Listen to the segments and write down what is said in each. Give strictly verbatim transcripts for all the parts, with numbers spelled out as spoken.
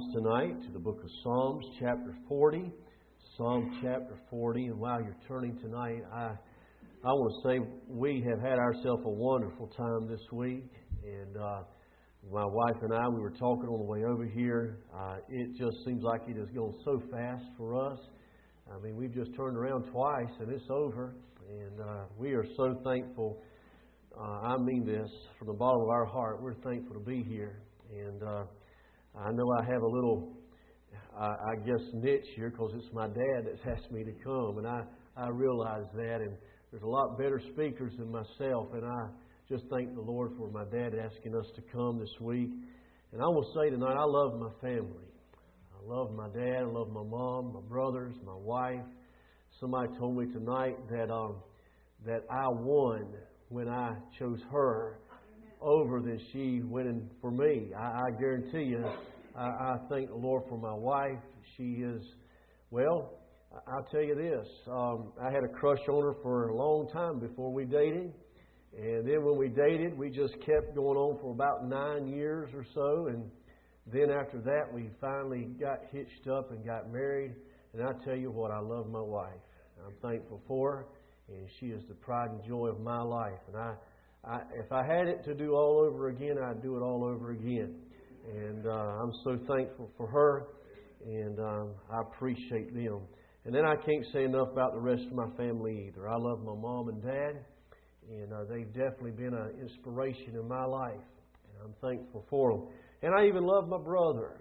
tonight to the book of Psalms, chapter forty. Psalm chapter forty. And while you're turning tonight, I I want to say we have had ourselves a wonderful time this week. And uh, my wife and I, we were talking on the way over here. Uh, it just seems like it has gone so fast for us. I mean, we've just turned around twice and it's over. And uh, we are so thankful. Uh, I mean this from the bottom of our heart. We're thankful to be here. And uh, I know I have a little, uh, I guess, niche here because it's my dad that's asked me to come. And I, I realize that. And there's a lot better speakers than myself. And I just thank the Lord for my dad asking us to come this week. And I will say tonight, I love my family. I love my dad. I love my mom, my brothers, my wife. Somebody told me tonight that um, that I won when I chose her over than she winning for me. I, I guarantee you, I, I thank the Lord for my wife. She is, well, I'll tell you this. Um, I had a crush on her for a long time before we dated. And then when we dated, we just kept going on for about nine years or so. And then after that, we finally got hitched up and got married. And I tell you what, I love my wife. I'm thankful for her. And she is the pride and joy of my life. And I, I if I had it to do all over again, I'd do it all over again. And uh, I'm so thankful for her. And um, I appreciate them. And then I can't say enough about the rest of my family either. I love my mom and dad. And uh, they've definitely been an inspiration in my life. And I'm thankful for them. And I even love my brother,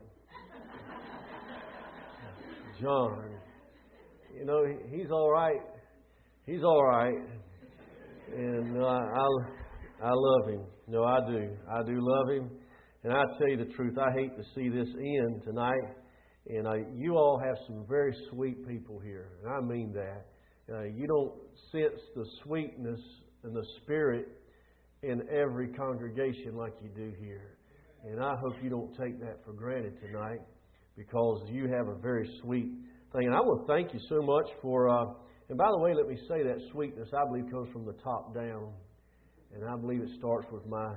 John. You know, he's all right. He's all right. And uh, I, I love him. No, I do. I do love him. And I tell you the truth, I hate to see this end tonight. And uh, you all have some very sweet people here. And I mean that. Uh, you don't sense the sweetness and the Spirit in every congregation like you do here. And I hope you don't take that for granted tonight because you have a very sweet thing. And I want to thank you so much for, uh, and by the way, let me say that sweetness, I believe, comes from the top down. And I believe it starts with my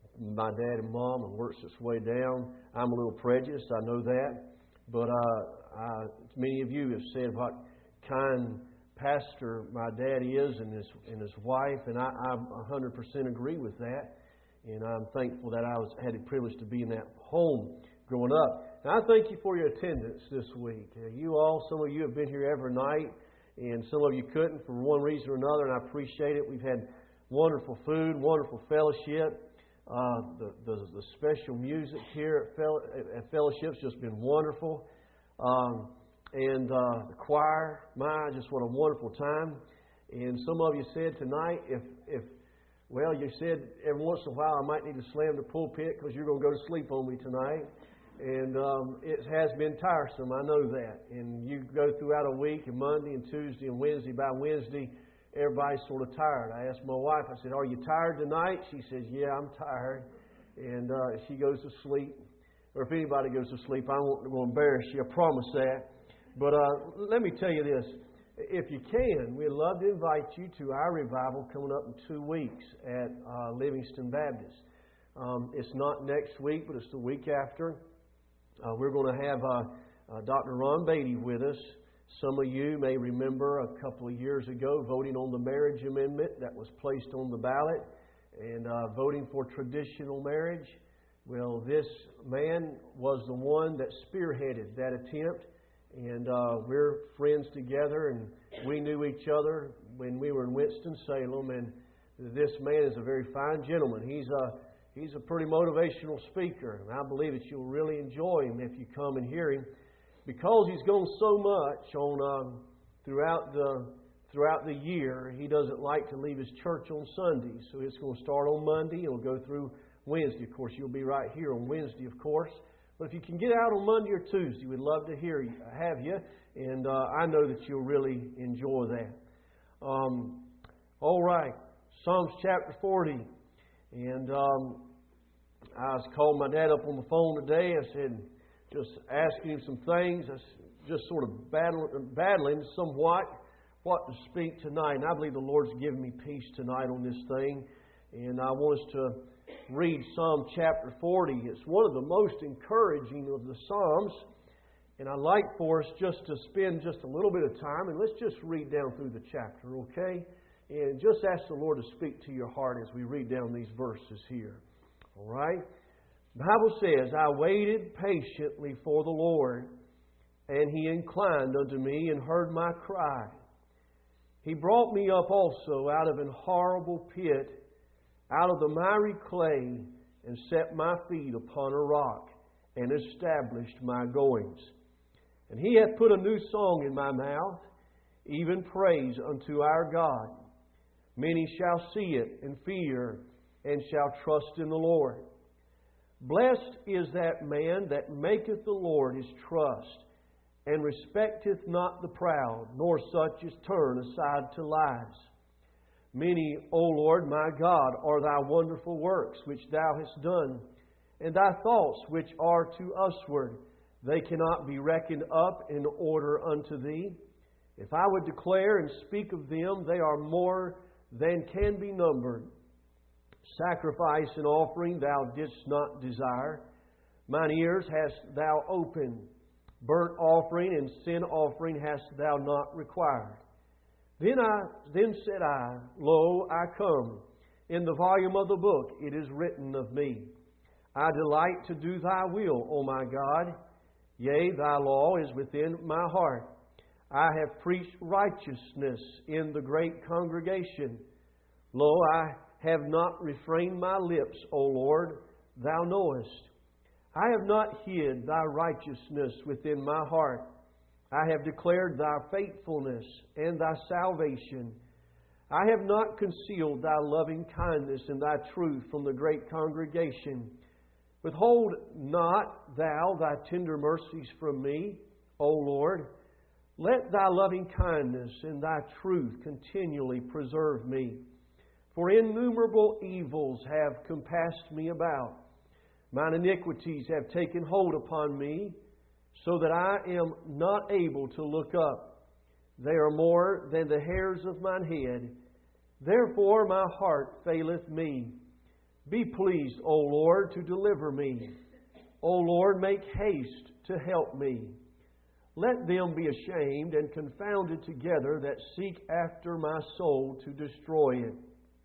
my dad and mom and works its way down. I'm a little prejudiced, I know that. But uh, I, many of you have said what kind pastor my dad is and his and his wife, and I, I one hundred percent agree with that. And I'm thankful that I was had the privilege to be in that home growing up. And I thank you for your attendance this week. Uh, you all, some of you have been here every night, and some of you couldn't for one reason or another, and I appreciate it. We've had wonderful food, wonderful fellowship. Uh, the, the the special music here at, fel- at Fellowship's just been wonderful. Um, And uh, the choir, my, just what a wonderful time. And some of you said tonight, if, if well, you said every once in a while I might need to slam the pulpit because you're going to go to sleep on me tonight. And um, it has been tiresome, I know that. And you go throughout a week, and Monday and Tuesday and Wednesday. By Wednesday, everybody's sort of tired. I asked my wife, I said, "Are you tired tonight?" She says, "Yeah, I'm tired." And uh, she goes to sleep. Or if anybody goes to sleep, I won't go embarrass you, I promise that. But uh, let me tell you this. If you can, we'd love to invite you to our revival coming up in two weeks at uh, Livingston Baptist. Um, it's not next week, but it's the week after. Uh, we're going to have uh, uh, Doctor Ron Beatty with us. Some of you may remember a couple of years ago voting on the marriage amendment that was placed on the ballot and uh, voting for traditional marriage. Well, this man was the one that spearheaded that attempt. And uh, we're friends together, and we knew each other when we were in Winston-Salem. And this man is a very fine gentleman. He's a he's a pretty motivational speaker, and I believe that you'll really enjoy him if you come and hear him, because he's gone so much on um, throughout the throughout the year. He doesn't like to leave his church on Sundays, so it's going to start on Monday. It'll go through Wednesday. Of course, you'll be right here on Wednesday, of course. But if you can get out on Monday or Tuesday, we'd love to hear you, have you. And uh, I know that you'll really enjoy that. Um, all right. Psalms chapter forty. And um, I was calling my dad up on the phone today. I said, just asking him some things. I was just sort of battling, battling somewhat what to speak tonight. And I believe the Lord's given me peace tonight on this thing. And I want us to read Psalm chapter forty. It's one of the most encouraging of the Psalms. And I'd like for us just to spend just a little bit of time and let's just read down through the chapter, okay? And just ask the Lord to speak to your heart as we read down these verses here. All right? The Bible says, I waited patiently for the Lord, and He inclined unto me and heard my cry. He brought me up also out of an horrible pit, out of the miry clay, and set my feet upon a rock, and established my goings. And He hath put a new song in my mouth, even praise unto our God. Many shall see it and fear, and shall trust in the Lord. Blessed is that man that maketh the Lord his trust, and respecteth not the proud, nor such as turn aside to lies. Many, O Lord my God, are Thy wonderful works which Thou hast done, and Thy thoughts which are to usward. They cannot be reckoned up in order unto Thee. If I would declare and speak of them, they are more than can be numbered. Sacrifice and offering Thou didst not desire. Mine ears hast Thou opened. Burnt offering and sin offering hast Thou not required. Then I then said I, Lo, I come. In the volume of the book it is written of me. I delight to do Thy will, O my God. Yea, Thy law is within my heart. I have preached righteousness in the great congregation. Lo, I have not refrained my lips, O Lord, Thou knowest. I have not hid Thy righteousness within my heart. I have declared Thy faithfulness and Thy salvation. I have not concealed Thy loving kindness and Thy truth from the great congregation. Withhold not Thou Thy tender mercies from me, O Lord. Let Thy loving kindness and Thy truth continually preserve me. For innumerable evils have compassed me about. Mine iniquities have taken hold upon me, so that I am not able to look up. They are more than the hairs of mine head. Therefore my heart faileth me. Be pleased, O Lord, to deliver me. O Lord, make haste to help me. Let them be ashamed and confounded together that seek after my soul to destroy it.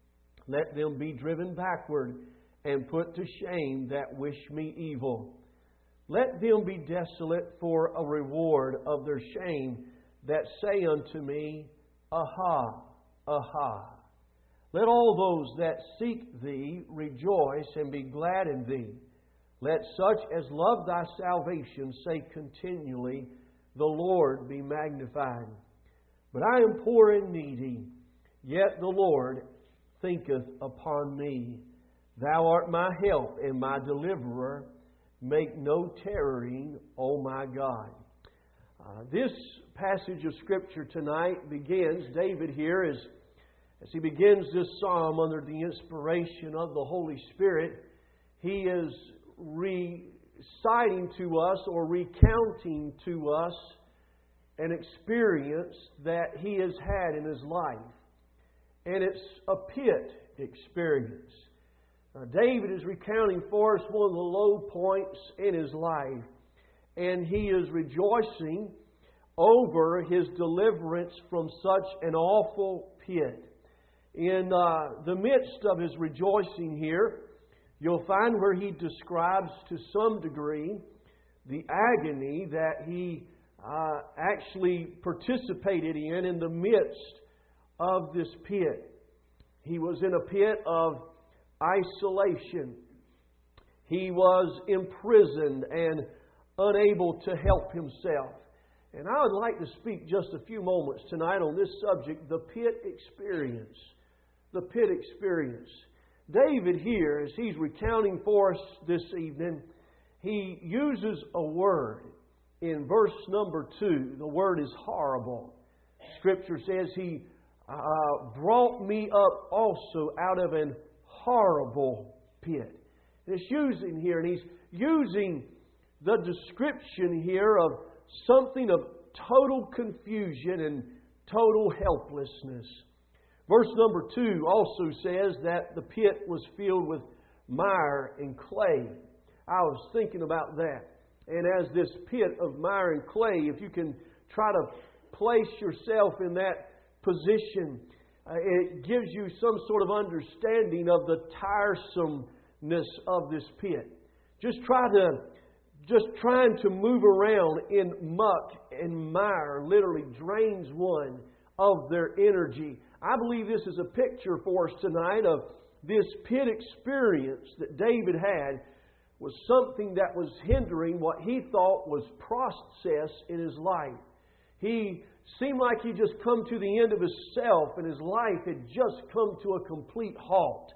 Let them be driven backward and put to shame that wish me evil. Let them be desolate for a reward of their shame that say unto me, Aha, aha. Let all those that seek Thee rejoice and be glad in Thee. Let such as love Thy salvation say continually, The Lord be magnified. But I am poor and needy, yet the Lord thinketh upon me. Thou art my help and my deliverer. Make no tarrying, O my God. Uh, this passage of Scripture tonight begins, David here is As he begins this psalm under the inspiration of the Holy Spirit, he is reciting to us or recounting to us an experience that he has had in his life. And it's a pit experience. Uh, David is recounting for us one of the low points in his life. And he is rejoicing over his deliverance from such an awful pit. In uh, the midst of his rejoicing here, you'll find where he describes to some degree the agony that he uh, actually participated in in the midst of this pit. He was in a pit of isolation. He was imprisoned and unable to help himself. And I would like to speak just a few moments tonight on this subject, the pit experience. The pit experience. David here, as he's recounting for us this evening, he uses a word in verse number two. The word is horrible. Scripture says He uh, brought me up also out of an horrible pit. And it's using here, and he's using the description here of something of total confusion and total helplessness. Verse number two also says that the pit was filled with mire and clay. I was thinking about that. And as this pit of mire and clay, if you can try to place yourself in that position, uh, it gives you some sort of understanding of the tiresomeness of this pit. Just try to, just trying to move around in muck and mire literally drains one of their energy. I believe this is a picture for us tonight of this pit experience that David had was something that was hindering what he thought was process in his life. He seemed like he just come to the end of himself and his life had just come to a complete halt.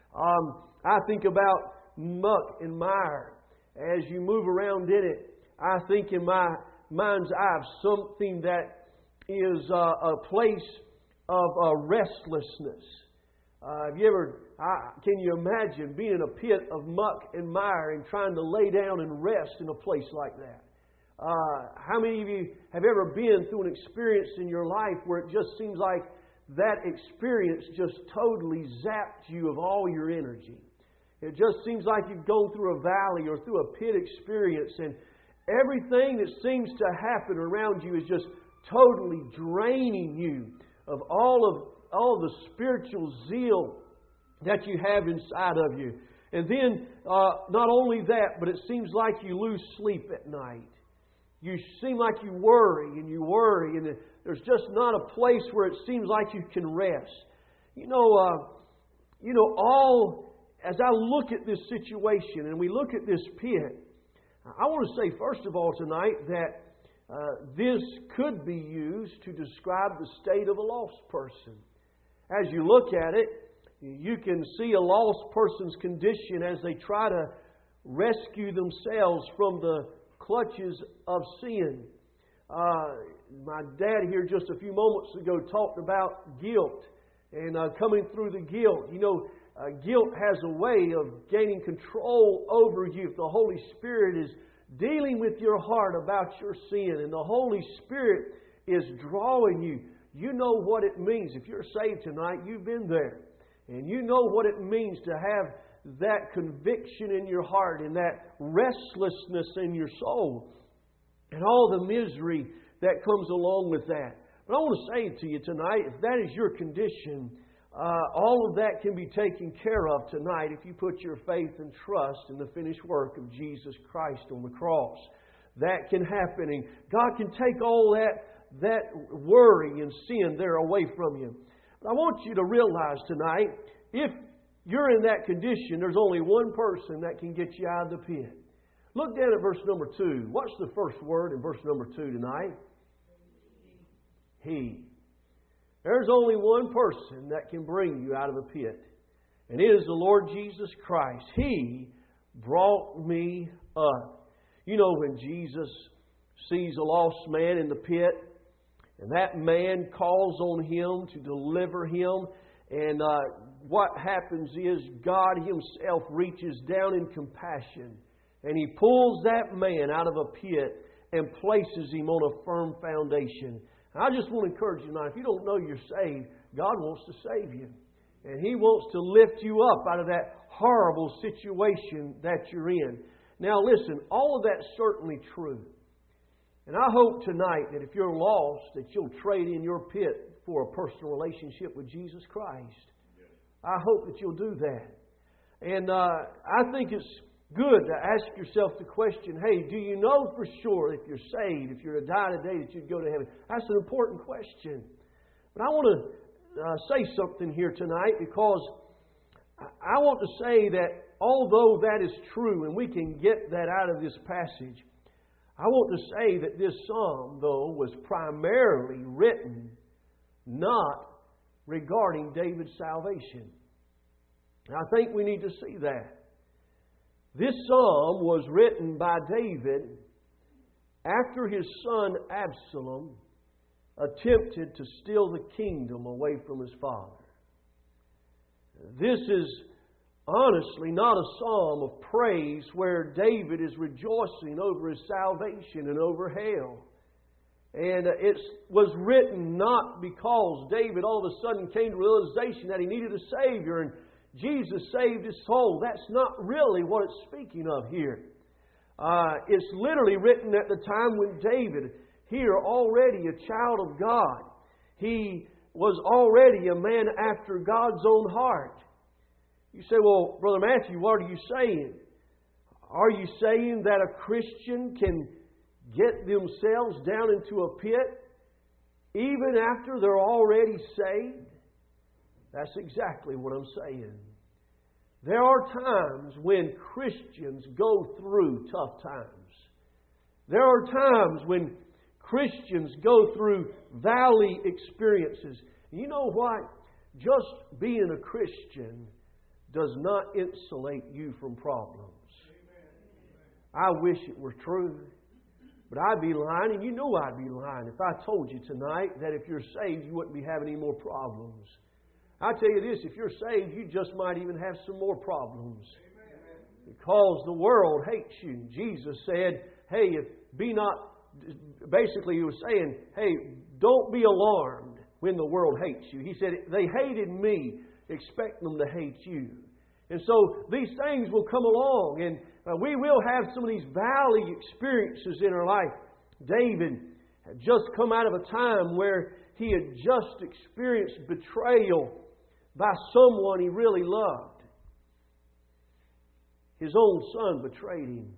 Um, I think about muck and mire. As you move around in it, I think in my mind's eye of something that is uh, a place of uh, restlessness. Uh, have you ever, uh, can you imagine being in a pit of muck and mire and trying to lay down and rest in a place like that? Uh, how many of you have ever been through an experience in your life where it just seems like that experience just totally zapped you of all your energy? It just seems like you've gone through a valley or through a pit experience and everything that seems to happen around you is just totally draining you of all of all the spiritual zeal that you have inside of you. And then, uh, not only that, but it seems like you lose sleep at night. You seem like you worry and you worry, and there's just not a place where it seems like you can rest. You know, uh, you know, all as I look at this situation and we look at this pit, I want to say first of all tonight that uh, this could be used to describe the state of a lost person. As you look at it, you can see a lost person's condition as they try to rescue themselves from the clutches of sin. Uh, my dad here just a few moments ago talked about guilt and uh, coming through the guilt. You know, uh, guilt has a way of gaining control over you. If the Holy Spirit is dealing with your heart about your sin and the Holy Spirit is drawing you, you know what it means. If you're saved tonight, you've been there. And you know what it means to have that conviction in your heart and that restlessness in your soul and all the misery that comes along with that. But I want to say to you tonight, if that is your condition, uh, all of that can be taken care of tonight if you put your faith and trust in the finished work of Jesus Christ on the cross. That can happen, and God can take all that that worry and sin there away from you. But I want you to realize tonight, if you're in that condition, there's only one person that can get you out of the pit. Look down at verse number two. What's the first word in verse number two tonight? He. There's only one person that can bring you out of the pit. And it is the Lord Jesus Christ. He brought me up. You know, when Jesus sees a lost man in the pit, and that man calls on Him to deliver him. And uh, what happens is God Himself reaches down in compassion. And He pulls that man out of a pit and places him on a firm foundation. And I just want to encourage you tonight, if you don't know you're saved, God wants to save you. And He wants to lift you up out of that horrible situation that you're in. Now listen, all of that's certainly true. And I hope tonight that if you're lost, that you'll trade in your pit for a personal relationship with Jesus Christ. I hope that you'll do that. And uh, I think it's good to ask yourself the question, hey, do you know for sure if you're saved, if you're to die today, that you'd go to heaven? That's an important question. But I want to uh, say something here tonight, because I want to say that although that is true and we can get that out of this passage, I want to say that this psalm, though, was primarily written not regarding David's salvation. And I think we need to see that. This psalm was written by David after his son Absalom attempted to steal the kingdom away from his father. This is honestly not a psalm of praise where David is rejoicing over his salvation and over hell. And it was written not because David all of a sudden came to the realization that he needed a Savior and Jesus saved his soul. That's not really what it's speaking of here. Uh, it's literally written at the time when David, here already a child of God, he was already a man after God's own heart. You say, well, Brother Matthew, what are you saying? Are you saying that a Christian can get themselves down into a pit even after they're already saved? That's exactly what I'm saying. There are times when Christians go through tough times. There are times when Christians go through valley experiences. You know what? Just being a Christian does not insulate you from problems. I wish it were true, but I'd be lying, and you know I'd be lying if I told you tonight that if you're saved, you wouldn't be having any more problems. I tell you this, if you're saved, you just might even have some more problems. Because the world hates you. Jesus said, hey, if be not, basically he was saying, hey, don't be alarmed when the world hates you. He said, they hated me, expect them to hate you. And so these things will come along, and uh, we will have some of these valley experiences in our life. David had just come out of a time where he had just experienced betrayal by someone he really loved. His own son betrayed him.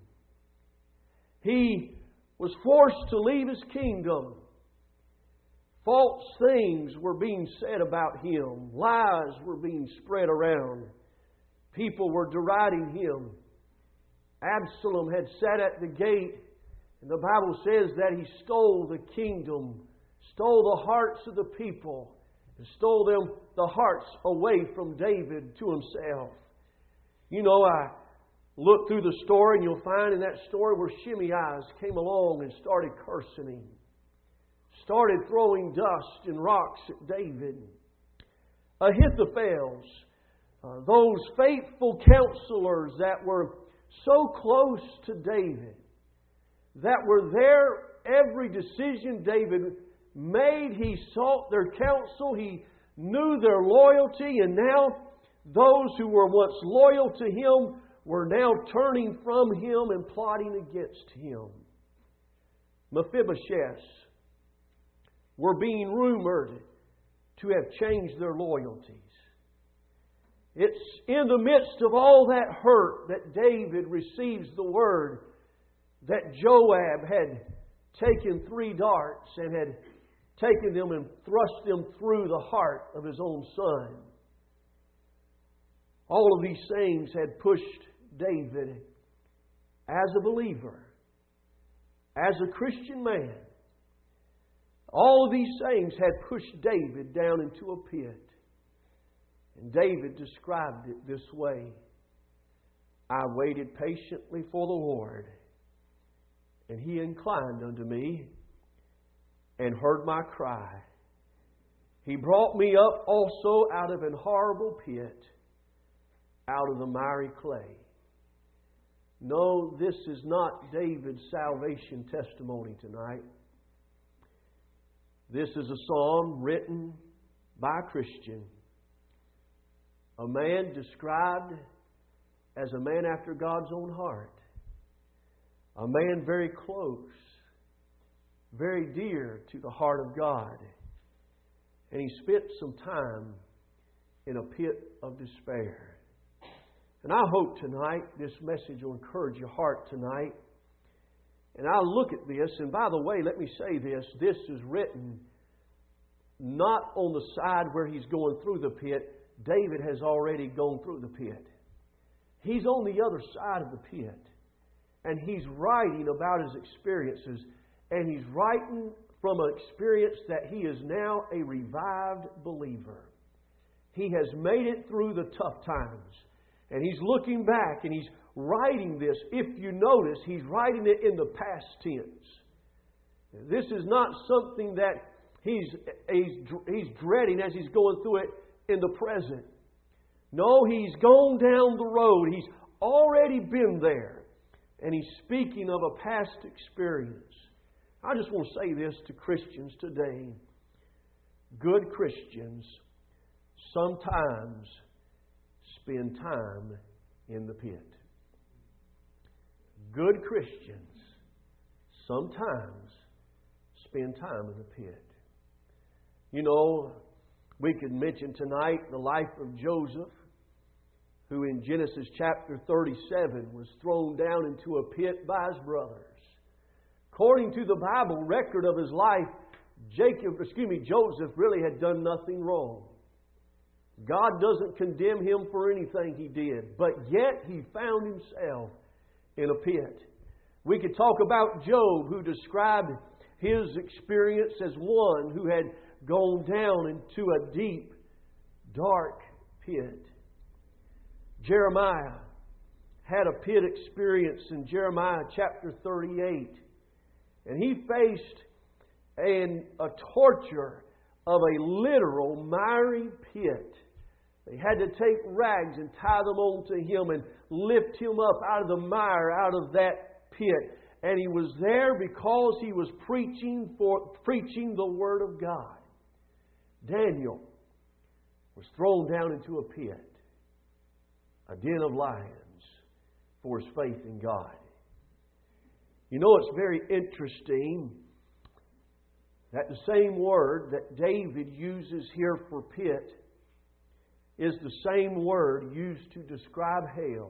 He was forced to leave his kingdom. False things were being said about him. Lies were being spread around. People were deriding him. Absalom had sat at the gate, and the Bible says that he stole the kingdom, stole the hearts of the people, and stole them the hearts away from David to himself. You know, I look through the story, and you'll find in that story where Shimei came along and started cursing him, started throwing dust and rocks at David. Ahithophel's, uh, those faithful counselors that were so close to David, that were there every decision David made, he sought their counsel, he knew their loyalty, and now those who were once loyal to him were now turning from him and plotting against him. Mephibosheth were being rumored to have changed their loyalties. It's in the midst of all that hurt that David receives the word that Joab had taken three darts and had taken them and thrust them through the heart of his own son. All of these things had pushed David as a believer, as a Christian man. All of these things had pushed David down into a pit. And David described it this way: I waited patiently for the Lord, and He inclined unto me and heard my cry. He brought me up also out of an horrible pit, out of the miry clay. No, this is not David's salvation testimony tonight. This is a psalm written by a Christian. A man described as a man after God's own heart. A man very close, very dear to the heart of God. And he spent some time in a pit of despair. And I hope tonight this message will encourage your heart tonight. And I look at this, and by the way, let me say this. This is written not on the side where he's going through the pit. David has already gone through the pit. He's on the other side of the pit. And he's writing about his experiences. And he's writing from an experience that he is now a revived believer. He has made it through the tough times. And he's looking back and he's writing this. If you notice, he's writing it in the past tense. This is not something that he's, he's, he's dreading as he's going through it in the present. No, he's gone down the road. He's already been there. And he's speaking of a past experience. I just want to say this to Christians today. Good Christians sometimes spend time in the pit. Good Christians sometimes spend time in the pit. You know, we could mention tonight the life of Joseph, who in Genesis chapter thirty-seven was thrown down into a pit by his brothers. According to the Bible record of his life, Jacob, excuse me, Joseph really had done nothing wrong. God doesn't condemn him for anything he did, but yet he found himself in a pit. We could talk about Job, who described his experience as one who had gone down into a deep, dark pit. Jeremiah had a pit experience in Jeremiah chapter thirty-eight. And he faced an, a torture of a literal miry pit. They had to take rags and tie them onto him and lift him up out of the mire, out of that pit. And he was there because he was preaching for preaching the Word of God. Daniel was thrown down into a pit, a den of lions, for his faith in God. You know, it's very interesting that the same word that David uses here for pit is the same word used to describe hell.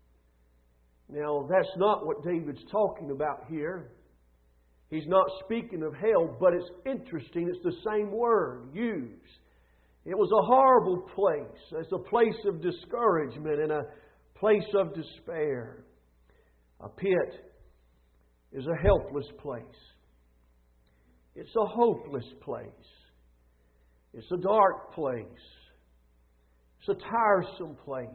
Now, that's not what David's talking about here. He's not speaking of hell, but it's interesting. It's the same word used. It was a horrible place. It's a place of discouragement and a place of despair. A pit is a helpless place. It's a hopeless place. It's a dark place. It's a tiresome place.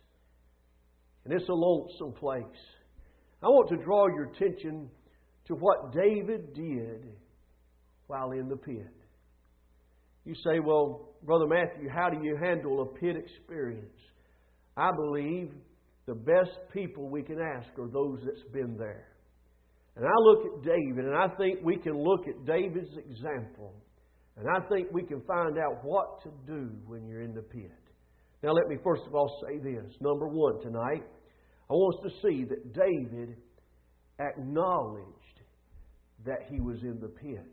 And it's a lonesome place. I want to draw your attention to what David did while in the pit. You say, well, Brother Matthew, how do you handle a pit experience? I believe the best people we can ask are those that's been there. And I look at David, and I think we can look at David's example. And I think we can find out what to do when you're in the pit. Now let me first of all say this. Number one tonight, I want us to see that David acknowledged that he was in the pit.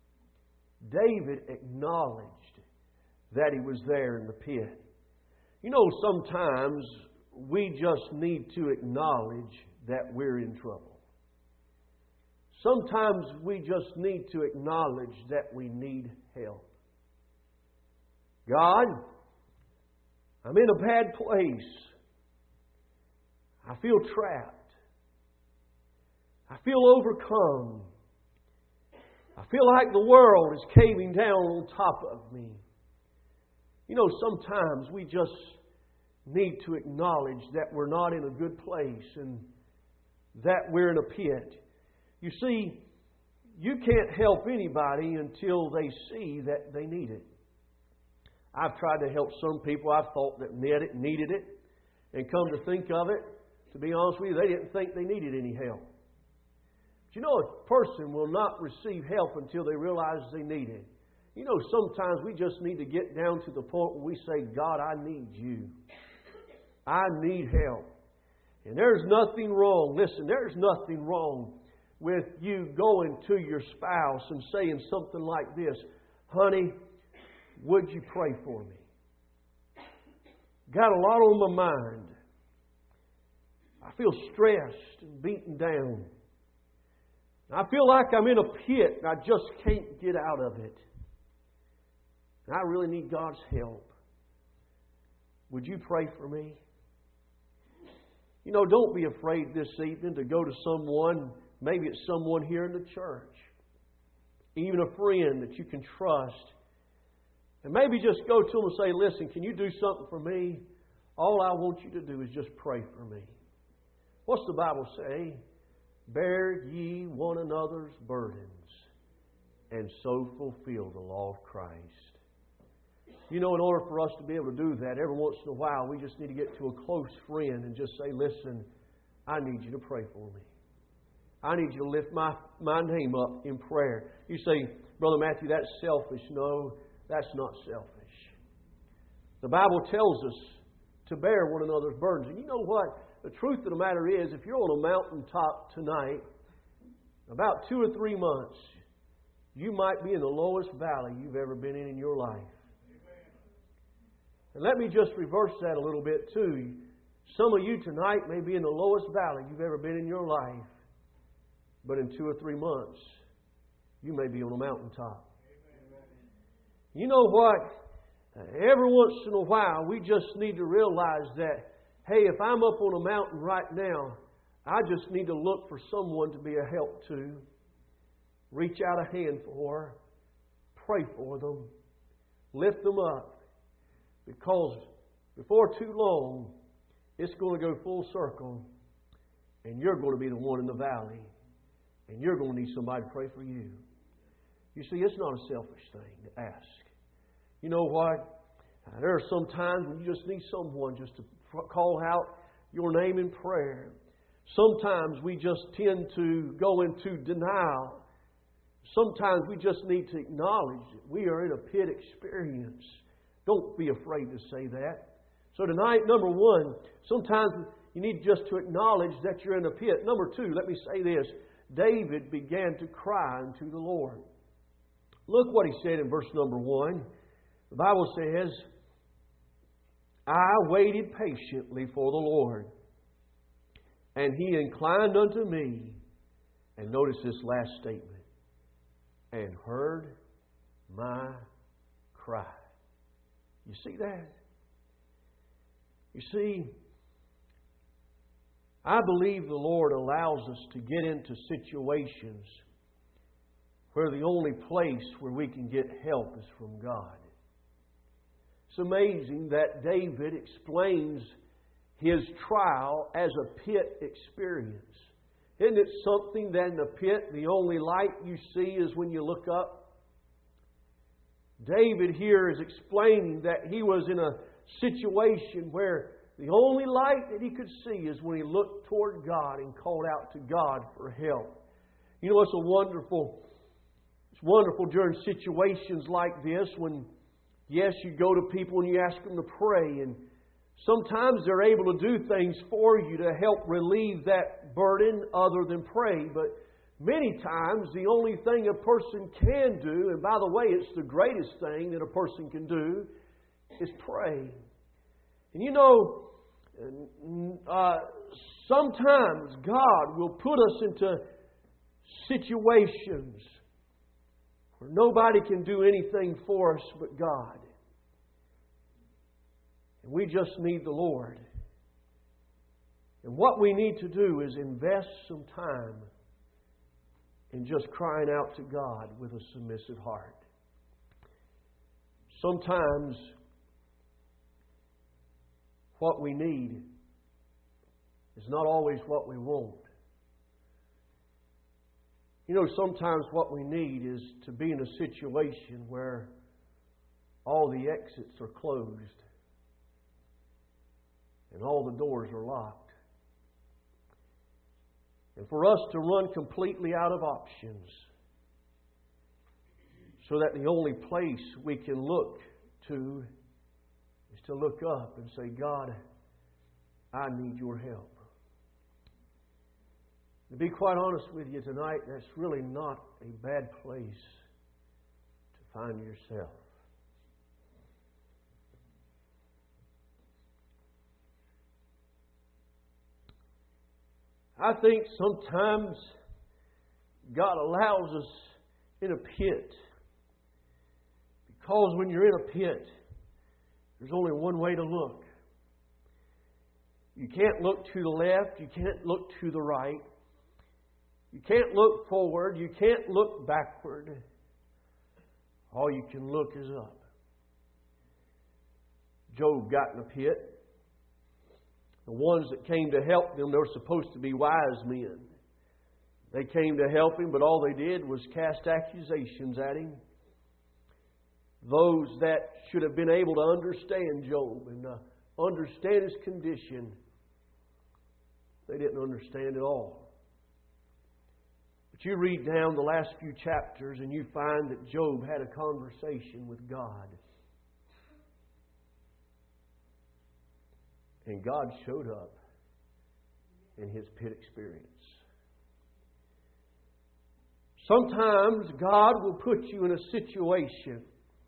David acknowledged that he was there in the pit. You know, sometimes we just need to acknowledge that we're in trouble. Sometimes we just need to acknowledge that we need help. God, I'm in a bad place. I feel trapped. I feel overcome. I feel like the world is caving down on top of me. You know, sometimes we just need to acknowledge that we're not in a good place and that we're in a pit. You see, you can't help anybody until they see that they need it. I've tried to help some people I've thought that needed it, and come to think of it, to be honest with you, they didn't think they needed any help. But you know, a person will not receive help until they realize they need it. You know, sometimes we just need to get down to the point where we say, God, I need you. I need help. And there's nothing wrong. Listen, there's nothing wrong with you going to your spouse and saying something like this, honey, would you pray for me? Got a lot on my mind. I feel stressed and beaten down. I feel like I'm in a pit and I just can't get out of it. And I really need God's help. Would you pray for me? You know, don't be afraid this evening to go to someone. Maybe it's someone here in the church. Even a friend that you can trust. And maybe just go to them and say, listen, can you do something for me? All I want you to do is just pray for me. What's the Bible say? Bear ye one another's burdens, and so fulfill the law of Christ. You know, in order for us to be able to do that, every once in a while, we just need to get to a close friend and just say, listen, I need you to pray for me. I need you to lift my, my name up in prayer. You say, Brother Matthew, that's selfish. No, that's not selfish. The Bible tells us to bear one another's burdens. And you know what? The truth of the matter is, if you're on a mountaintop tonight, about two or three months, you might be in the lowest valley you've ever been in in your life. And let me just reverse that a little bit too. Some of you tonight may be in the lowest valley you've ever been in your life. But in two or three months, you may be on a mountaintop. You know what? Every once in a while, we just need to realize that, hey, if I'm up on a mountain right now, I just need to look for someone to be a help to. Reach out a hand for, pray for them, lift them up. Because before too long, it's going to go full circle, and you're going to be the one in the valley, and you're going to need somebody to pray for you. You see, it's not a selfish thing to ask. You know what? There are some times when you just need someone just to call out your name in prayer. Sometimes we just tend to go into denial. Sometimes we just need to acknowledge that we are in a pit experience. Don't be afraid to say that. So tonight, number one, sometimes you need just to acknowledge that you're in a pit. Number two, let me say this. David began to cry unto the Lord. Look what he said in verse number one. The Bible says, I waited patiently for the Lord, and He inclined unto me. And notice this last statement. And heard my cry. You see that? You see, I believe the Lord allows us to get into situations where the only place where we can get help is from God. It's amazing that David explains his trial as a pit experience. Isn't it something that in the pit, the only light you see is when you look up? David here is explaining that he was in a situation where the only light that he could see is when he looked toward God and called out to God for help. You know, it's a wonderful, it's wonderful during situations like this when, yes, you go to people and you ask them to pray, and sometimes they're able to do things for you to help relieve that burden other than pray. But many times the only thing a person can do, and by the way, it's the greatest thing that a person can do, is pray. And you know, uh, sometimes God will put us into situations where nobody can do anything for us but God. And we just need the Lord. And what we need to do is invest some time in just crying out to God with a submissive heart. Sometimes what we need is not always what we want. You know, sometimes what we need is to be in a situation where all the exits are closed and all the doors are locked. And for us to run completely out of options so that the only place we can look to is to look up and say, God, I need your help. To be quite honest with you tonight, that's really not a bad place to find yourself. I think sometimes God allows us in a pit because when you're in a pit, there's only one way to look. You can't look to the left. You can't look to the right. You can't look forward. You can't look backward. All you can look is up. Job got in a pit. The ones that came to help them, they were supposed to be wise men. They came to help him, but all they did was cast accusations at him. Those that should have been able to understand Job and uh, understand his condition, they didn't understand at all. But you read down the last few chapters and you find that Job had a conversation with God. And God showed up in his pit experience. Sometimes God will put you in a situation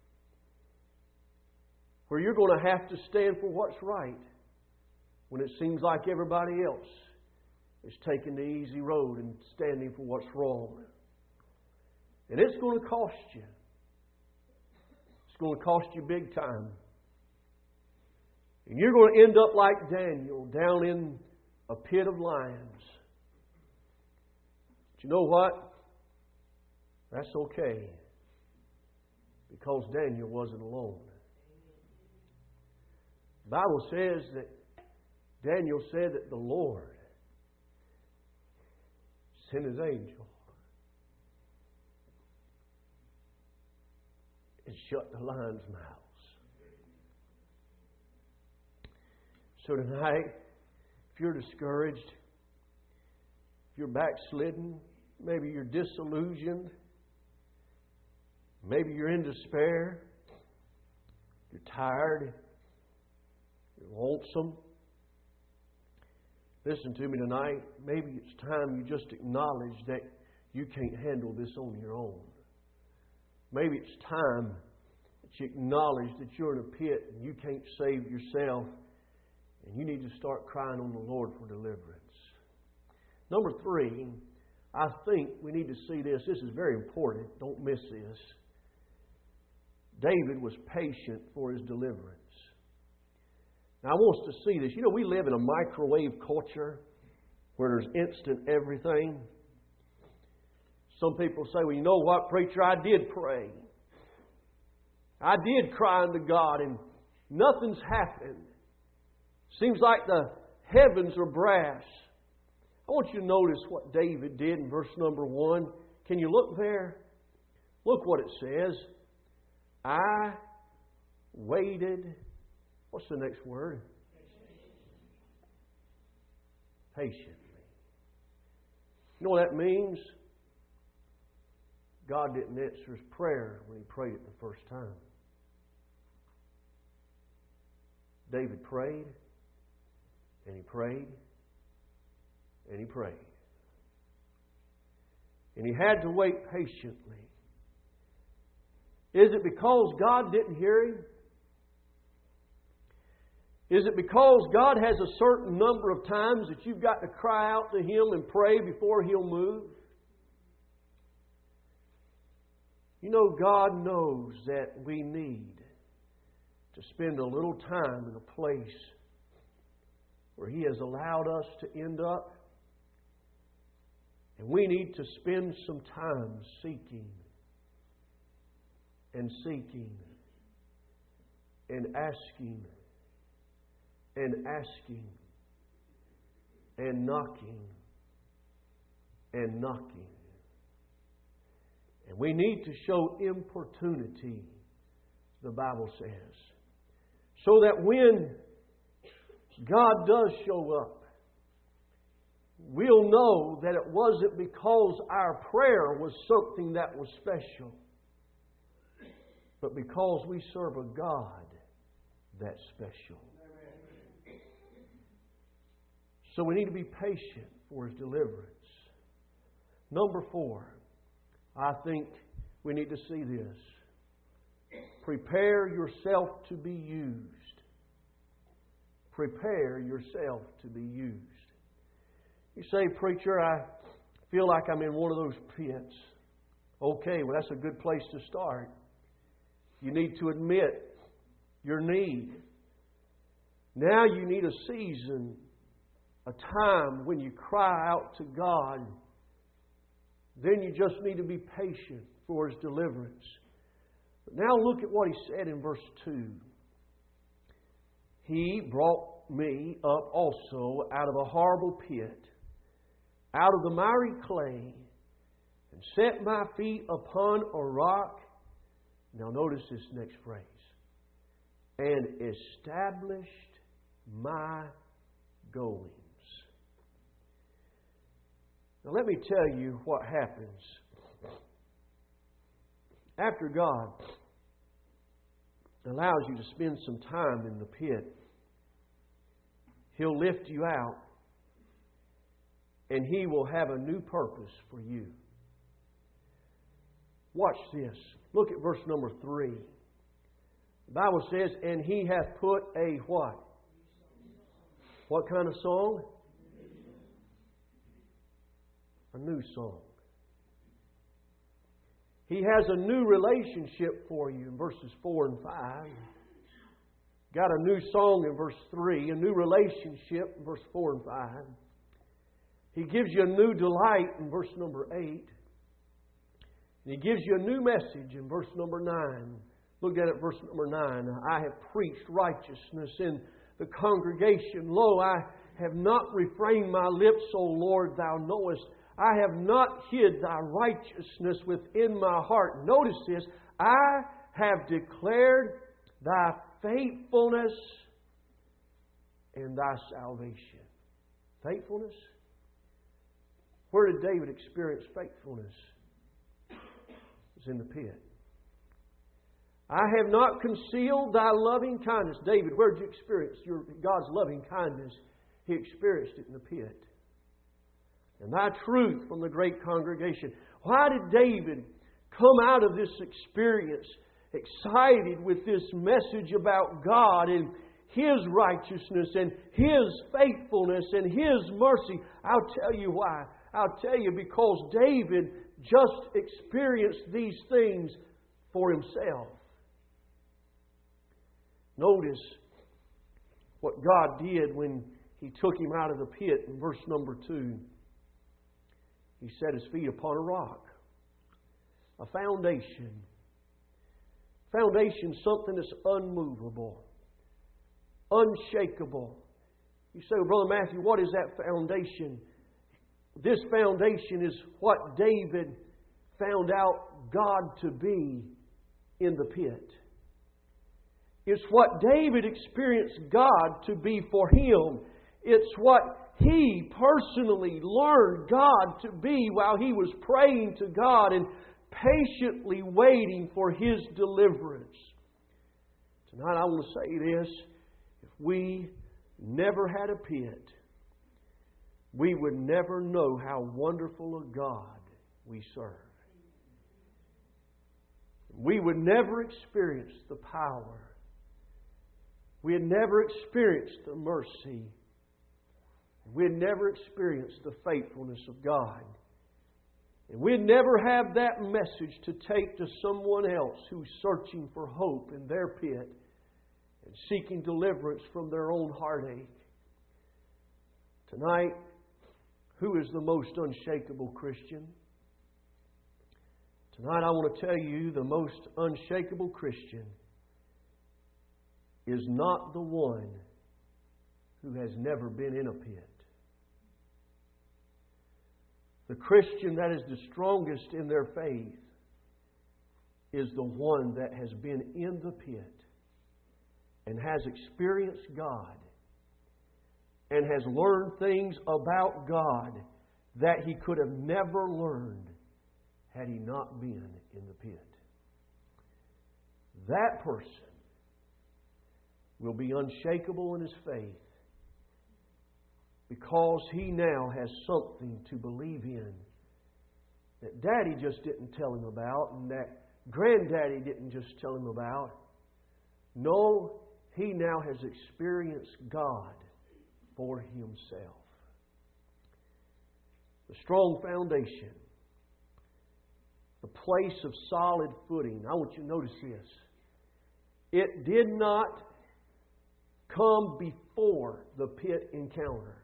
where you're going to have to stand for what's right when it seems like everybody else is taking the easy road and standing for what's wrong. And it's going to cost you. It's going to cost you big time. And you're going to end up like Daniel down in a pit of lions. But you know what? That's okay. Because Daniel wasn't alone. The Bible says that Daniel said that the Lord sent his angel and shut the lions' mouths. So tonight, if you're discouraged, if you're backslidden, maybe you're disillusioned, maybe you're in despair, you're tired, you're lonesome, listen to me tonight. Maybe it's time you just acknowledge that you can't handle this on your own. Maybe it's time that you acknowledge that you're in a pit and you can't save yourself. And you need to start crying on the Lord for deliverance. Number three, I think we need to see this. This is very important. Don't miss this. David was patient for his deliverance. Now, I want us to see this. You know, we live in a microwave culture where there's instant everything. Some people say, well, you know what, preacher, I did pray. I did cry unto God and nothing's happened. Seems like the heavens are brass. I want you to notice what David did in verse number one. Can you look there? Look what it says. I waited. What's the next word? Patiently. You know what that means? God didn't answer his prayer when he prayed it the first time. David prayed. And he prayed, and he prayed. And he had to wait patiently. Is it because God didn't hear him? Is it because God has a certain number of times that you've got to cry out to him and pray before he'll move? You know, God knows that we need to spend a little time in a place where he has allowed us to end up. And we need to spend some time seeking and seeking and asking and asking and knocking and knocking. And we need to show importunity, the Bible says, so that when God does show up, we'll know that it wasn't because our prayer was something that was special, but because we serve a God that's special. So we need to be patient for his deliverance. Number four, I think we need to see this. Prepare yourself to be used. Prepare yourself to be used. You say, preacher, I feel like I'm in one of those pits. Okay, well, that's a good place to start. You need to admit your need. Now you need a season, a time when you cry out to God. Then you just need to be patient for his deliverance. But now look at what he said in verse two. He brought me up also out of a horrible pit, out of the miry clay, and set my feet upon a rock. Now notice this next phrase. And established my goings. Now let me tell you what happens. After God allows you to spend some time in the pit, He'll lift you out. And He will have a new purpose for you. Watch this. Look at verse number three. The Bible says, and He hath put a what? What kind of song? A new song. He has a new relationship for you in verses four and five. Got a new song in verse three, a new relationship in verse four and five. He gives you a new delight in verse number eight. And He gives you a new message in verse number nine. Look at it, verse number nine. I have preached righteousness in the congregation. Lo, I have not refrained my lips, O Lord, Thou knowest. I have not hid Thy righteousness within my heart. Notice this. I have declared Thy faithfulness and Thy salvation. Faithfulness? Where did David experience faithfulness? It was in the pit. I have not concealed Thy loving kindness. David, where did you experience your God's loving kindness? He experienced it in the pit. And Thy truth from the great congregation. Why did David come out of this experience excited with this message about God and His righteousness and His faithfulness and His mercy? I'll tell you why. I'll tell you because David just experienced these things for himself. Notice what God did when He took him out of the pit in verse number two. He set his feet upon a rock. A foundation. Foundation, something that's unmovable. Unshakable. You say, well, Brother Matthew, what is that foundation? This foundation is what David found out God to be in the pit. It's what David experienced God to be for him. It's what he personally learned God to be while he was praying to God and patiently waiting for His deliverance. Tonight I want to say this. If we never had a pit, we would never know how wonderful a God we serve. We would never experience the power. We had never experienced the mercy. We had never experienced the faithfulness of God. And we'd never have that message to take to someone else who's searching for hope in their pit and seeking deliverance from their own heartache. Tonight, who is the most unshakable Christian? Tonight I want to tell you the most unshakable Christian is not the one who has never been in a pit. The Christian that is the strongest in their faith is the one that has been in the pit and has experienced God and has learned things about God that he could have never learned had he not been in the pit. That person will be unshakable in his faith because he now has something to believe in that Daddy just didn't tell him about and that Granddaddy didn't just tell him about. No, he now has experienced God for himself. The strong foundation, the place of solid footing. I want you to notice this. It did not come before the pit encounter.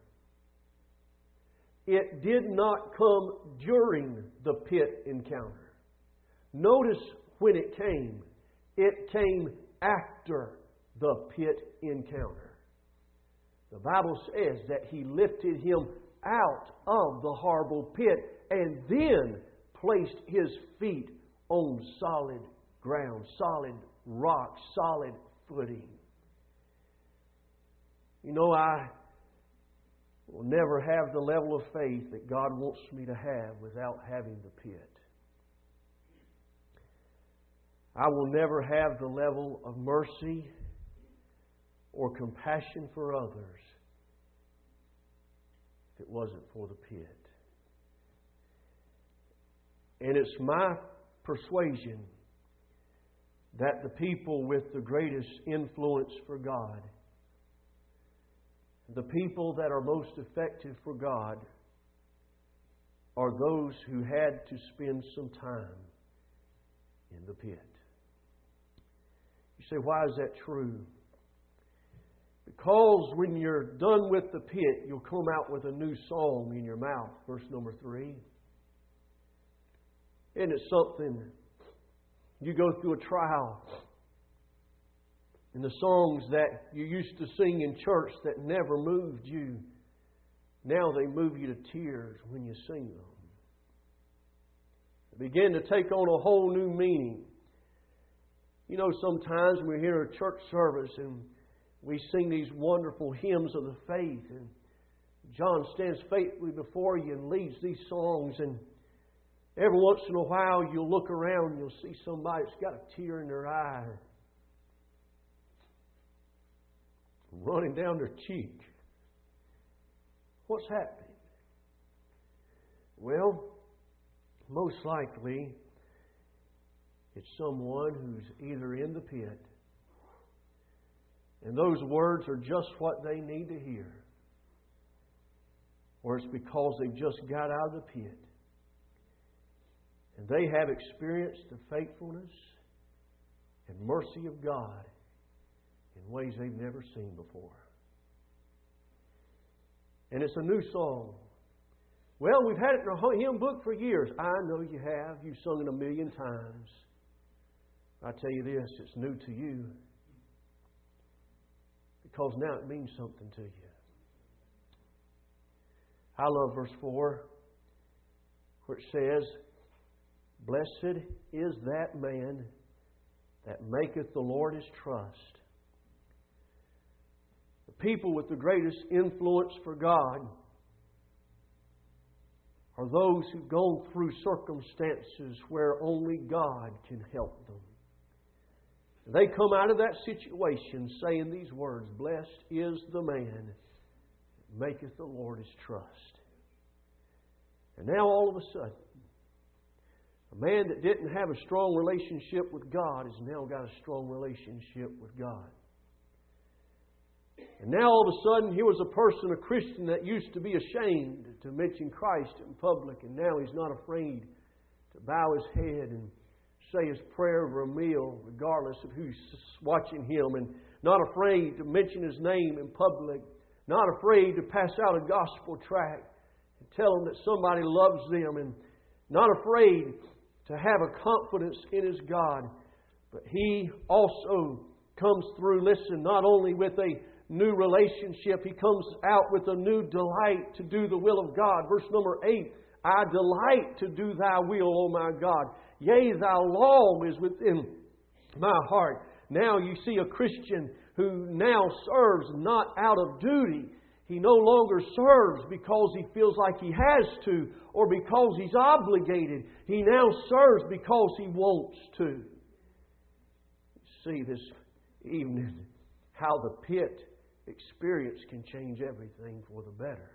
It did not come during the pit encounter. Notice when it came. It came after the pit encounter. The Bible says that He lifted him out of the horrible pit and then placed his feet on solid ground, solid rock, solid footing. You know, I will never have the level of faith that God wants me to have without having the pit. I will never have the level of mercy or compassion for others it wasn't for the pit. And it's my persuasion that the people with the greatest influence for God, the people that are most effective for God, are those who had to spend some time in the pit. You say, why is that true? Because when you're done with the pit, you'll come out with a new song in your mouth. Verse number three. Isn't it something? You go through a trial, and the songs that you used to sing in church that never moved you, now they move you to tears when you sing them. They begin to take on a whole new meaning. You know, sometimes we hear a church service and we sing these wonderful hymns of the faith, and John stands faithfully before you and leads these songs, and every once in a while you'll look around and you'll see somebody that's got a tear in their eye running down their cheek. What's happening? Well, most likely it's someone who's either in the pit, and those words are just what they need to hear, or it's because they've just got out of the pit and they have experienced the faithfulness and mercy of God in ways they've never seen before. And it's a new song. Well, we've had it in our hymn book for years. I know you have. You've sung it a million times. I tell you this, it's new to you, because now it means something to you. I love verse four, where it says, blessed is that man that maketh the Lord his trust. The people with the greatest influence for God are those who've gone through circumstances where only God can help them. They come out of that situation saying these words, blessed is the man that maketh the Lord his trust. And now all of a sudden, a man that didn't have a strong relationship with God has now got a strong relationship with God. And now all of a sudden, here was a person, a Christian, that used to be ashamed to mention Christ in public, and now he's not afraid to bow his head and say his prayer over a meal, regardless of who's watching him, and not afraid to mention his name in public, not afraid to pass out a gospel tract and tell them that somebody loves them, and not afraid to have a confidence in his God. But he also comes through, listen, not only with a new relationship, he comes out with a new delight to do the will of God. Verse number eight, I delight to do thy will, O my God. Yea, thy law is within my heart. Now you see a Christian who now serves not out of duty. He no longer serves because he feels like he has to or because he's obligated. He now serves because he wants to. See this evening how the pit experience can change everything for the better.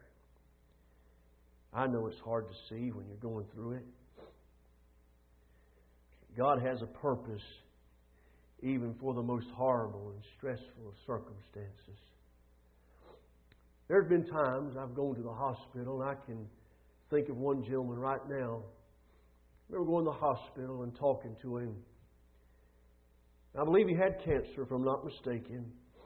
I know it's hard to see when you're going through it. God has a purpose even for the most horrible and stressful of circumstances. There have been times I've gone to the hospital, and I can think of one gentleman right now. I remember going to the hospital and talking to him. I believe he had cancer, if I'm not mistaken.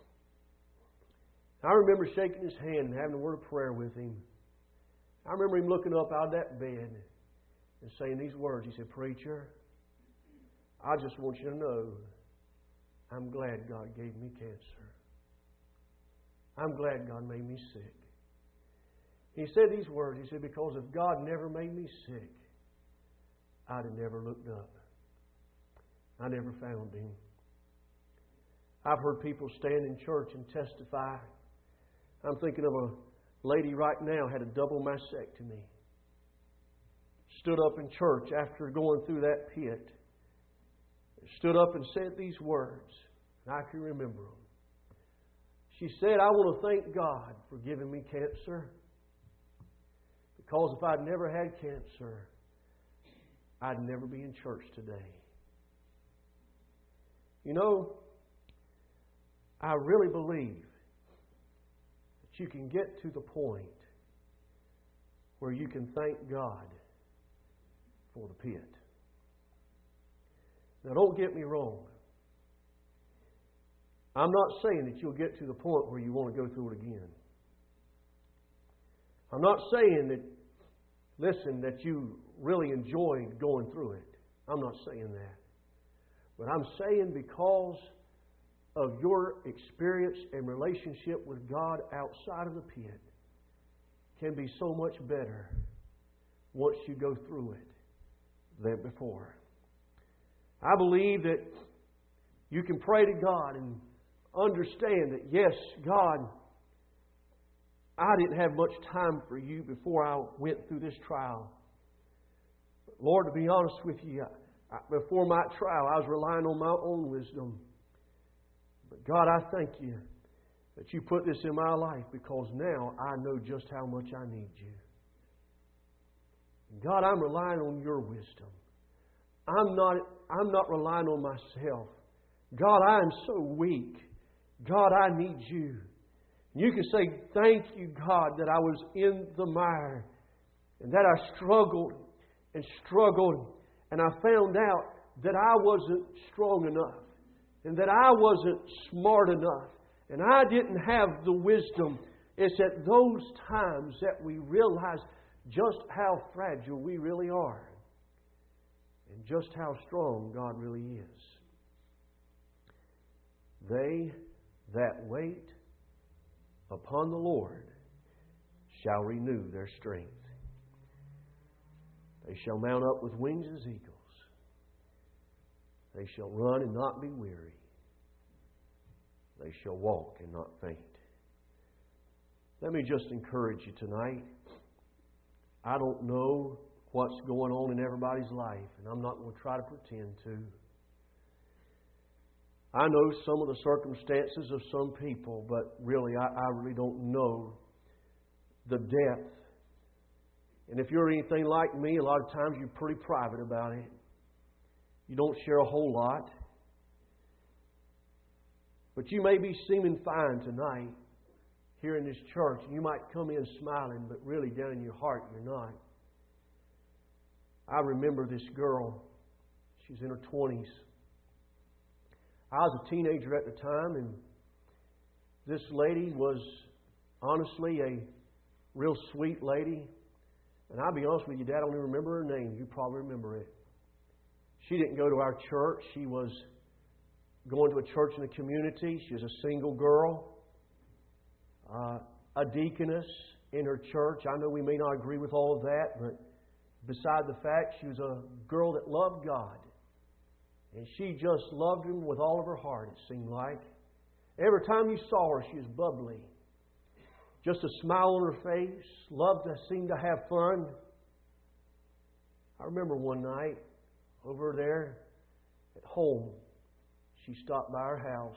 I remember shaking his hand and having a word of prayer with him. I remember him looking up out of that bed and saying these words. He said, "Preacher, I just want you to know I'm glad God gave me cancer. I'm glad God made me sick." He said these words. He said, because if God never made me sick, I'd have never looked up. I never found Him. I've heard people stand in church and testify. I'm thinking of a lady right now had a double mastectomy. Stood up in church after going through that pit. Stood up and said these words. And I can remember them. She said, I want to thank God for giving me cancer. Because if I'd never had cancer, I'd never be in church today. You know, I really believe that you can get to the point where you can thank God for the pit. Now, don't get me wrong. I'm not saying that you'll get to the point where you want to go through it again. I'm not saying that, listen, that you really enjoyed going through it. I'm not saying that. But I'm saying because of your experience and relationship with God outside of the pit can be so much better once you go through it than before. I believe that you can pray to God and understand that, yes, God, I didn't have much time for you before I went through this trial. But Lord, to be honest with you, I, before my trial, I was relying on my own wisdom. But God, I thank you that you put this in my life because now I know just how much I need you. God, I'm relying on your wisdom. I'm not, I'm not relying on myself. God, I am so weak. God, I need you. You can say, thank you, God, that I was in the mire and that I struggled and struggled and I found out that I wasn't strong enough and that I wasn't smart enough and I didn't have the wisdom. It's at those times that we realize just how fragile we really are and just how strong God really is. They that wait upon the Lord shall renew their strength. They shall mount up with wings as eagles. They shall run and not be weary. They shall walk and not faint. Let me just encourage you tonight. I don't know what's going on in everybody's life, and I'm not going to try to pretend to. I know some of the circumstances of some people, but really, I, I really don't know the depth. And if you're anything like me, a lot of times you're pretty private about it. You don't share a whole lot. But you may be seeming fine tonight here in this church. You might come in smiling, but really down in your heart, you're not. I remember this girl. She's in her twenties. I was a teenager at the time, and this lady was honestly a real sweet lady. And I'll be honest with you, Dad, I don't even remember her name. You probably remember it. She didn't go to our church. She was going to a church in the community. She was a single girl, uh, a deaconess in her church. I know we may not agree with all of that, but beside the fact, she was a girl that loved God. And she just loved Him with all of her heart, it seemed like. Every time you saw her, she was bubbly. Just a smile on her face. Loved to seem to have fun. I remember one night, over there at home, she stopped by our house,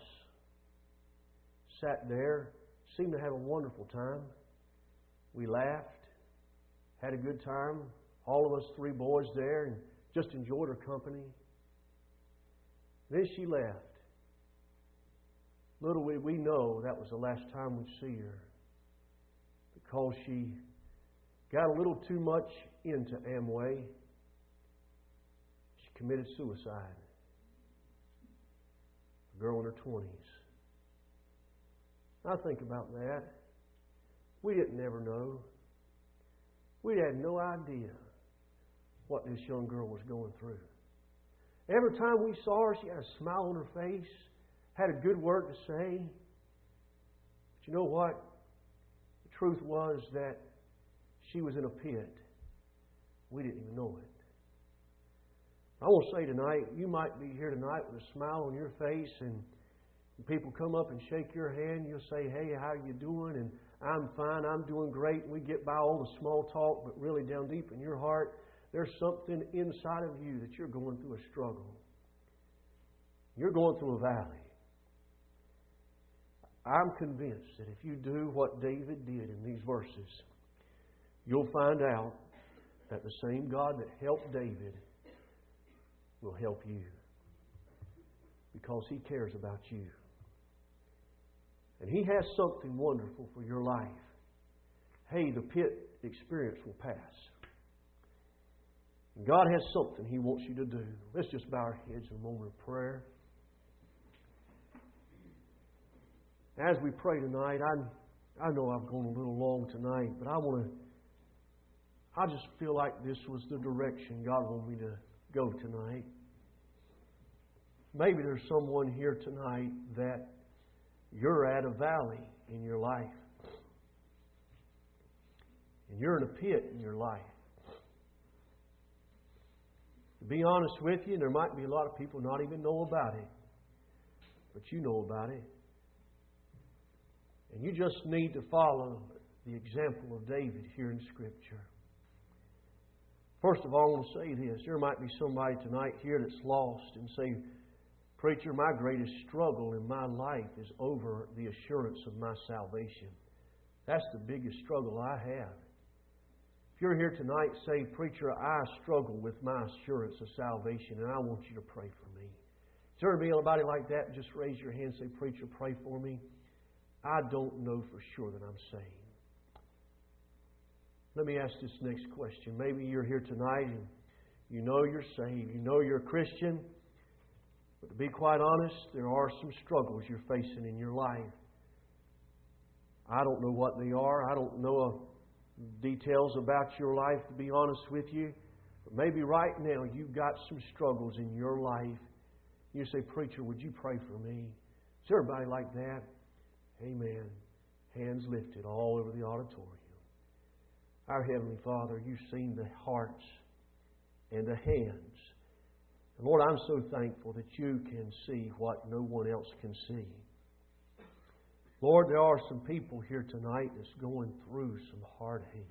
sat there, seemed to have a wonderful time. We laughed, had a good time. All of us three boys there, and just enjoyed her company. Then she left. Little did we know that was the last time we'd see her, because she got a little too much into Amway. She committed suicide. A girl in her twenties. I think about that. We didn't ever know. We had no idea what this young girl was going through. Every time we saw her, she had a smile on her face, had a good word to say. But you know what? The truth was that she was in a pit. We didn't even know it. I want to say tonight, you might be here tonight with a smile on your face, and people come up and shake your hand. You'll say, hey, how you doing? And I'm fine, I'm doing great. And we get by all the small talk, but really down deep in your heart, there's something inside of you that you're going through a struggle. You're going through a valley. I'm convinced that if you do what David did in these verses, you'll find out that the same God that helped David will help you. Because He cares about you. And He has something wonderful for your life. Hey, the pit experience will pass. And God has something He wants you to do. Let's just bow our heads in a moment of prayer. As we pray tonight, I, I know I've gone a little long tonight, but I want to, I just feel like this was the direction God wanted me to go tonight. Maybe there's someone here tonight that you're at a valley in your life. And you're in a pit in your life. To be honest with you, there might be a lot of people not even know about it. But you know about it. And you just need to follow the example of David here in Scripture. First of all, I want to say this. There might be somebody tonight here that's lost and say, Preacher, my greatest struggle in my life is over the assurance of my salvation. That's the biggest struggle I have. If you're here tonight, say, Preacher, I struggle with my assurance of salvation, and I want you to pray for me. Is there anybody like that? Just raise your hand and say, Preacher, pray for me. I don't know for sure that I'm saved. Let me ask this next question. Maybe you're here tonight and you know you're saved. You know you're a Christian. But to be quite honest, there are some struggles you're facing in your life. I don't know what they are. I don't know details about your life, to be honest with you. But maybe right now you've got some struggles in your life. You say, Preacher, would you pray for me? Is there anybody like that? Amen. Hands lifted all over the auditorium. Our Heavenly Father, you've seen the hearts and the hands. And Lord, I'm so thankful that you can see what no one else can see. Lord, there are some people here tonight that's going through some heartache.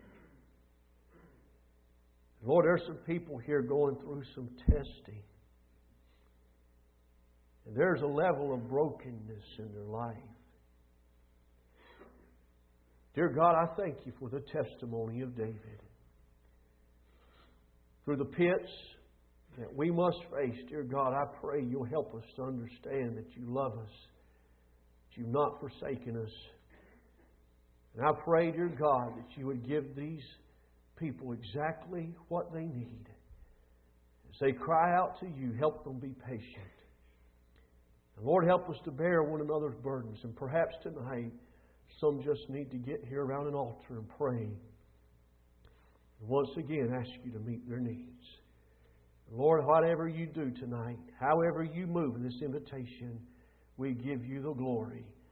Lord, there's some people here going through some testing. And there's a level of brokenness in their life. Dear God, I thank you for the testimony of David. Through the pits that we must face, dear God, I pray you'll help us to understand that you love us, that you've not forsaken us. And I pray, dear God, that you would give these people exactly what they need. As they cry out to you, help them be patient. And Lord, help us to bear one another's burdens. And perhaps tonight, some just need to get here around an altar and pray. And once again, ask you to meet their needs. Lord, whatever you do tonight, however you move in this invitation, we give you the glory.